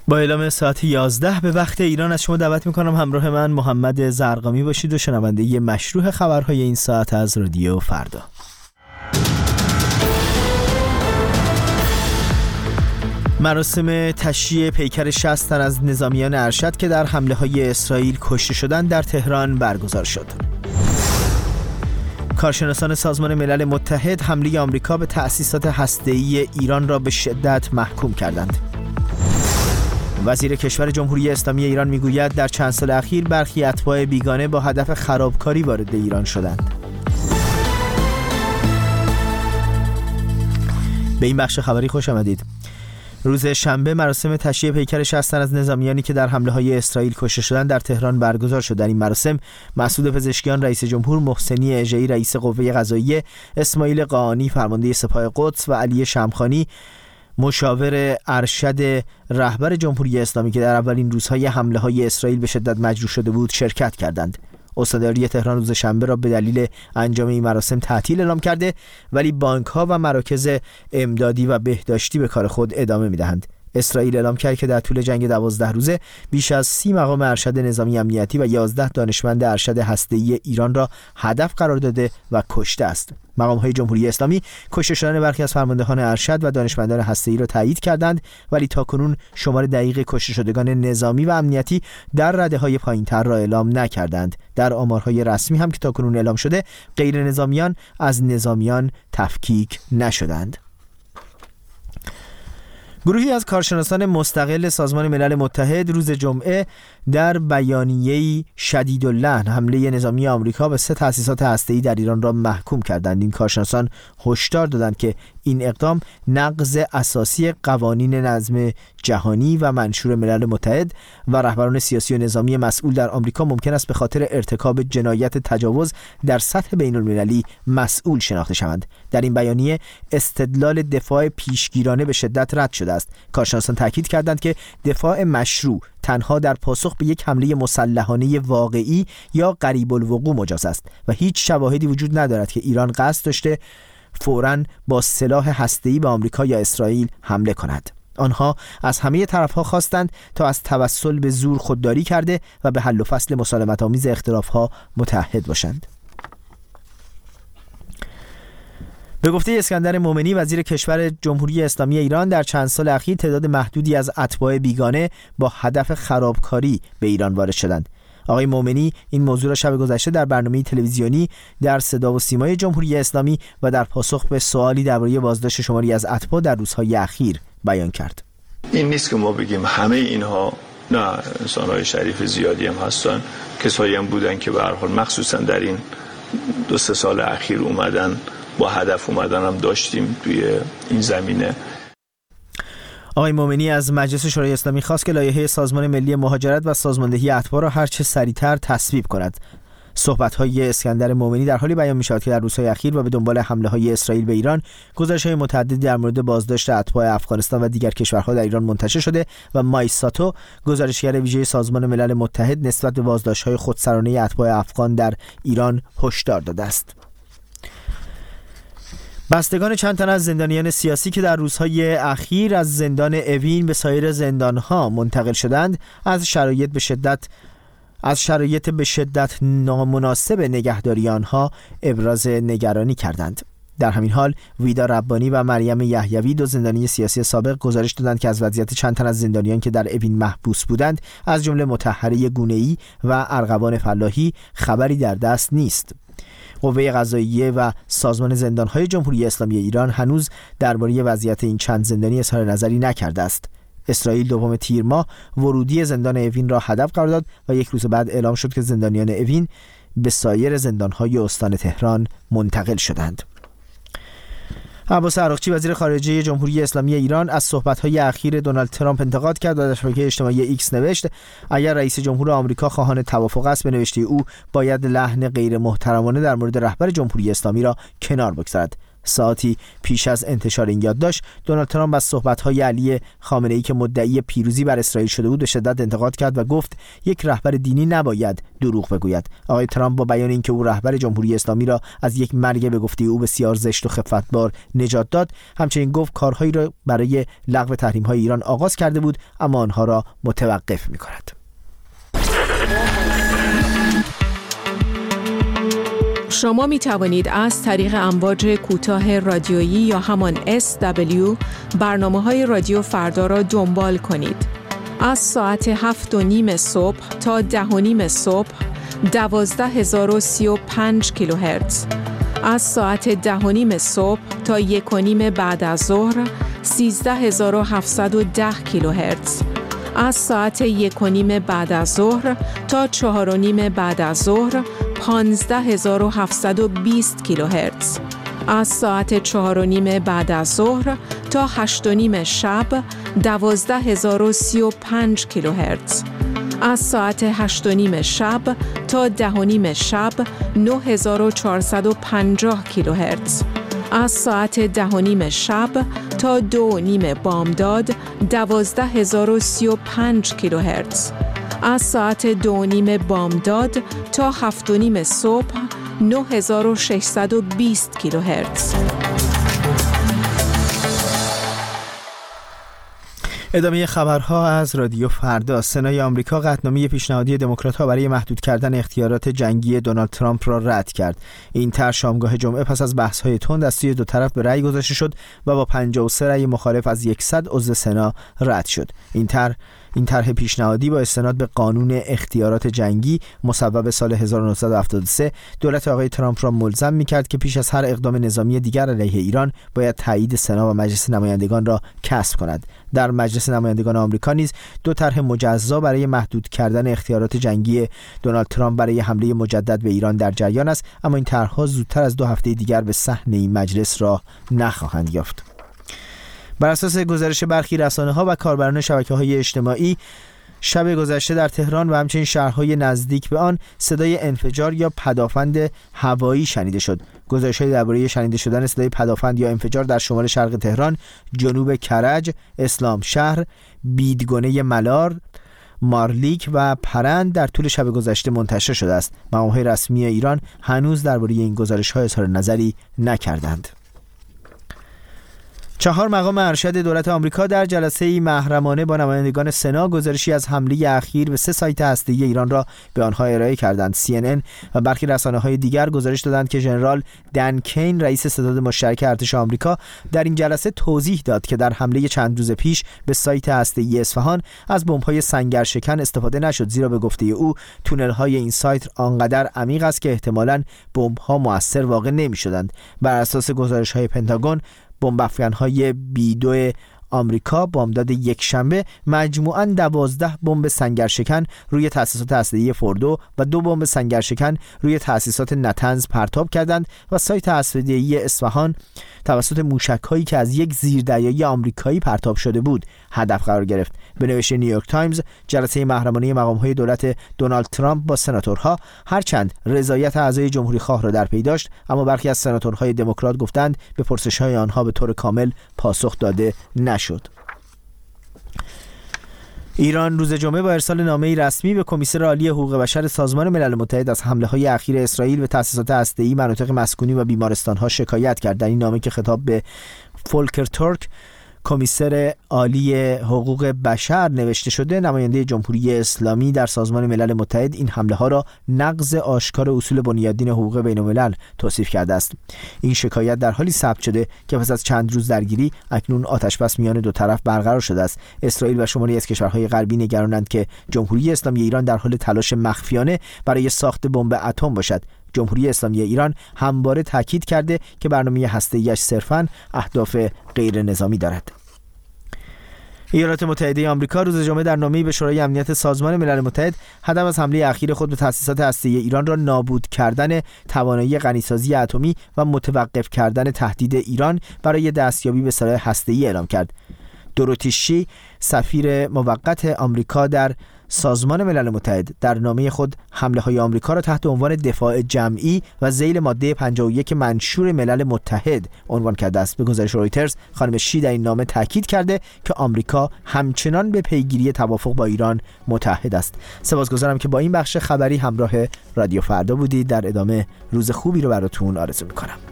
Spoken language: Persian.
با اعلام ساعت 11 به وقت ایران از شما دعوت میکنم همراه من محمد زرقامی باشید و شنونده مشروع خبرهای این ساعت از رادیو فردا. مراسم تشییع پیکر 60 تن از نظامیان ارشد که در حمله‌های اسرائیل کشته شدند در تهران برگزار شد. کارشناسان سازمان ملل متحد حمله آمریکا به تأسیسات هسته‌ای ایران را به شدت محکوم کردند. وزیر کشور جمهوری اسلامی ایران میگوید در چند سال اخیر برخی اتباع بیگانه با هدف خرابکاری وارد ایران شدند. به این بخش خبری خوش آمدید. روز شنبه مراسم تشییع پیکر 60 تن از نظامیانی که در حمله‌های اسرائیل کشته شدند در تهران برگزار شد. در این مراسم مسعود پزشکیان رئیس جمهور، محسنی اژه‌ای رئیس قوه قضاییه، اسماعیل قاآنی فرمانده سپاه قدس و علی شمخانی مشاور ارشد رهبر جمهوری اسلامی که در اولین روزهای حمله‌های اسرائیل به شدت مجروح شده بود شرکت کردند. استانداری تهران روز شنبه را به دلیل انجام این مراسم تعطیل اعلام کرده، ولی بانک‌ها و مراکز امدادی و بهداشتی به کار خود ادامه می‌دهند. اسرائیل اعلام کرد که در طول جنگ 12 روزه بیش از 30 مقام ارشد نظامی امنیتی و 11 دانشمند ارشد هسته‌ای ایران را هدف قرار داده و کشته است. مقام‌های جمهوری اسلامی کشته شدن برخی از فرماندهان ارشد و دانشمندان هسته‌ای را تایید کردند، ولی تاکنون شمار دقیق کشته شدگان نظامی و امنیتی در رده‌های پایین‌تر را اعلام نکردند. در آمارهای رسمی هم که تاکنون اعلام شده، غیر نظامیان از نظامیان تفکیک نشدند. گروهی از کارشناسان مستقل سازمان ملل متحد روز جمعه در بیانیه‌ای شدیداللحن حمله نظامی آمریکا به 3 تأسیسات هسته‌ای در ایران را محکوم کردند. این کارشناسان هشدار دادند که این اقدام نقض اساسی قوانین نظم جهانی و منشور ملل متحد و رهبران سیاسی و نظامی مسئول در آمریکا ممکن است به خاطر ارتکاب جنایت تجاوز در سطح بین‌المللی مسئول شناخته شوند. در این بیانیه استدلال دفاع پیشگیرانه به شدت رد شده است. کارشناسان تاکید کردند که دفاع مشروع تنها در پاسخ به یک حمله مسلحانه واقعی یا قریب الوقوع مجاز است و هیچ شواهدی وجود ندارد که ایران قصد داشته فوراً با سلاح هسته‌ای به آمریکا یا اسرائیل حمله کند. آنها از همه طرف‌ها خواستند تا از توسل به زور خودداری کرده و به حل و فصل مسالمت‌آمیز اختلاف‌ها متحد باشند. به گفته اسکندر مومنی وزیر کشور جمهوری اسلامی ایران، در چند سال اخیر تعداد محدودی از اتباع بیگانه با هدف خرابکاری به ایران وارد شدند. آقای مومنی این موضوع را شب گذشته در برنامه تلویزیونی در صدا و سیمای جمهوری اسلامی و در پاسخ به سوالی درباره بازداشت شماری از اتباع در روزهای اخیر بیان کرد. این نیست که ما بگیم همه اینها، نه، انسان‌های شریف زیادی هم هستن، کسایی هم بودن که به هر حال مخصوصا در این 2-3 سال اخیر اومدن، با هدف اومدن هم داشتیم توی این زمینه. آقای مومنی از مجلس شورای اسلامی خواست که لایحه سازمان ملی مهاجرت و سازماندهی اتباع را هرچه سریعتر تصویب کند. صحبت‌های اسکندر مومنی در حالی بیان می‌شود که در روزهای اخیر و به دنبال حمله‌های اسرائیل به ایران، گزارش‌های متعددی در مورد بازداشت اتباع افغانستان و دیگر کشورها در ایران منتشر شده و مایساتو، گزارشگر ویژه سازمان ملل متحد، نسبت به بازداشت‌های خودسرانه اتباع افغان در ایران هشدار داده است. بستگان چند تن از زندانیان سیاسی که در روزهای اخیر از زندان اوین به سایر زندانها منتقل شدند از شرایط به شدت نامناسب نگهداری آنها ابراز نگرانی کردند. در همین حال ویدا ربانی و مریم یحیوی، 2 زندانی سیاسی سابق، گزارش دادند که از وضعیت چند تن از زندانیان که در اوین محبوس بودند از جمله مطهره گونه‌ای و ارغوان فلاحی خبری در دست نیست. قوه قضاییه و سازمان زندان‌های جمهوری اسلامی ایران هنوز درباره وضعیت این چند زندانی اظهار نظری نکرده است. اسرائیل 2 تیر ماه ورودی زندان اوین را هدف قرار داد و 1 روز بعد اعلام شد که زندانیان اوین به سایر زندان‌های استان تهران منتقل شدند. عباس عراقچی وزیر خارجه جمهوری اسلامی ایران از صحبت‌های اخیر دونالد ترامپ انتقاد کرد و در شبکه اجتماعی ایکس نوشت: اگر رئیس جمهور آمریکا خواهان توافق است، به نوشته او باید لحن غیر محترمانه در مورد رهبر جمهوری اسلامی را کنار بگذارد. ساعتی پیش از انتشار این یادداشت، دونالد ترامپ از صحبت‌های علی خامنه‌ای که مدعی پیروزی بر اسرائیل شده بود به شدت انتقاد کرد و گفت یک رهبر دینی نباید دروغ بگوید. آقای ترامپ با بیان اینکه او رهبر جمهوری اسلامی را از یک مرگ به گفته او بسیار زشت و خفتبار نجات داد، همچنین گفت کارهایی را برای لغو تحریم‌های ایران آغاز کرده بود اما آنها را متوقف می‌کند. شما می توانید از طریق امواج کوتاه رادیویی یا همان SW برنامه‌های رادیو فردا را دنبال کنید. از ساعت 7:30 صبح تا 10:30 صبح 12035 کیلوهرتز. از ساعت 10:30 صبح تا 1:30 بعد از ظهر 13710 کیلوهرتز. از ساعت 1:30 بعد از ظهر تا 4:30 بعد از ظهر 15720 کیلوهرتز. از ساعت 4:30 بعد از ظهر تا 8:30 شب 12035 کیلوهرتز. از ساعت 8:30 شب تا 10:30 شب 9450 کیلوهرتز. از ساعت 10:30 شب تا 2:30 بامداد 12035 کیلوهرتز. از ساعت 2:30 بامداد تا 7:30 صبح 9620 کیلوهرتز. ادامه خبرها از رادیو فردا. سنای آمریکا قطعنامه پیشنهادی دموکرات‌ها برای محدود کردن اختیارات جنگی دونالد ترامپ را رد کرد. این طرح شامگاه جمعه پس از بحث‌های تند از سوی دو طرف به رأی گذاشته شد و با 53 رأی مخالف از 100 عضو سنا رد شد. این طرح پیشنهادی با استناد به قانون اختیارات جنگی مصوب سال 1973 دولت آقای ترامپ را ملزم می‌کرد که پیش از هر اقدام نظامی دیگر علیه ایران باید تایید سنا و مجلس نمایندگان را کسب کند. در مجلس نمایندگان آمریکا نیز دو طرح مجزا برای محدود کردن اختیارات جنگی دونالد ترامپ برای حمله مجدد به ایران در جریان است، اما این طرح‌ها زودتر از 2 هفته دیگر به صحن این مجلس راه نخواهند یافت. بر اساس گزارش برخی رسانه‌ها و کاربران شبکه‌های اجتماعی، شب گذشته در تهران و همچنین شهرهای نزدیک به آن صدای انفجار یا پدافند هوایی شنیده شد. گزارش‌های درباره شنیده شدن صدای پدافند یا انفجار در شمال شرق تهران، جنوب کرج، اسلام شهر، بیدگونه ملار، مارلیک و پرند در طول شب گذشته منتشر شده است. مقام‌های رسمی ایران هنوز درباره این گزارش‌ها اظهار نظری نکردند. 4 مقام ارشد دولت آمریکا در جلسه‌ای محرمانه با نمایندگان سنا گزارشی از حمله اخیر به 3 سایت هسته‌ای ایران را به آنها ارائه کردند. CNN و برخی رسانه‌های دیگر گزارش دادند که ژنرال دن کین، رئیس ستاد مشترک ارتش آمریکا، در این جلسه توضیح داد که در حمله چند روز پیش به سایت هسته‌ای اصفهان از بمب‌های سنگرشکن استفاده نشد، زیرا به گفته او تونل‌های این سایت آنقدر عمیق است که احتمالاً بمب‌ها مؤثر واقع نمی‌شدند. بر اساس گزارش‌های پنتاگون، بمب افکن‌های B-2 آمریکا بامداد یک شنبه مجموعاً 12 بمب سنگرشکن روی تأسیسات هسته‌ای فوردو و 2 بمب سنگرشکن روی تأسیسات نتنز پرتاب کردند و سایت هسته‌ای اصفهان توسط موشک‌هایی که از یک زیردریایی آمریکایی پرتاب شده بود هدف قرار گرفت. به نوشته نیویورک تایمز، جلسه محرمانه مقام‌های دولت دونالد ترامپ با سناتورها هرچند رضایت اعضای جمهوری‌خواه را در پی داشت، اما برخی از سناتورهای دموکرات گفتند به پرسش‌های آنها به طور کامل پاسخ داده نشد. ایران روز جمعه با ارسال نامه‌ای رسمی به کمیسر عالی حقوق بشر سازمان ملل متحد از حمله‌های اخیر اسرائیل به تأسیسات هسته‌ای، مناطق مسکونی و بیمارستان‌ها شکایت کرد. در این نامه که خطاب به فولکر تورک، کمیسر عالی حقوق بشر نوشته شده، نماینده جمهوری اسلامی در سازمان ملل متحد این حمله‌ها را نقض آشکار اصول بنیادین حقوق بین‌الملل توصیف کرده است. این شکایت در حالی ثبت شده که پس از چند روز درگیری اکنون آتش‌بس میان دو طرف برقرار شده است. اسرائیل و شماری از کشورهای غربی نگرانند که جمهوری اسلامی ایران در حال تلاش مخفیانه برای ساخت بمب اتم باشد. جمهوری اسلامی ایران همواره تاکید کرده که برنامه هسته‌ایش صرفاً اهداف غیر نظامی دارد. ایالات متحده آمریکا روز جمعه در نامه‌ای به شورای امنیت سازمان ملل متحد هدف از حمله اخیر خود به تأسیسات هسته‌ای ایران را نابود کردن توانایی غنیسازی اتمی و متوقف کردن تهدید ایران برای دستیابی به سلاح هسته‌ای اعلام کرد. دوروتی شی، سفیر موقت آمریکا در سازمان ملل متحد در نامه خود حمله‌های آمریکا را تحت عنوان دفاع جمعی و ذیل ماده 51 منشور ملل متحد عنوان کرده است. به گزارش رویترز خانم شی در این نامه تاکید کرده که آمریکا همچنان به پیگیری توافق با ایران متحد است. سپاسگزارم که با این بخش خبری همراه رادیو فردا بودید. در ادامه روز خوبی رو براتون آرزو می‌کنم.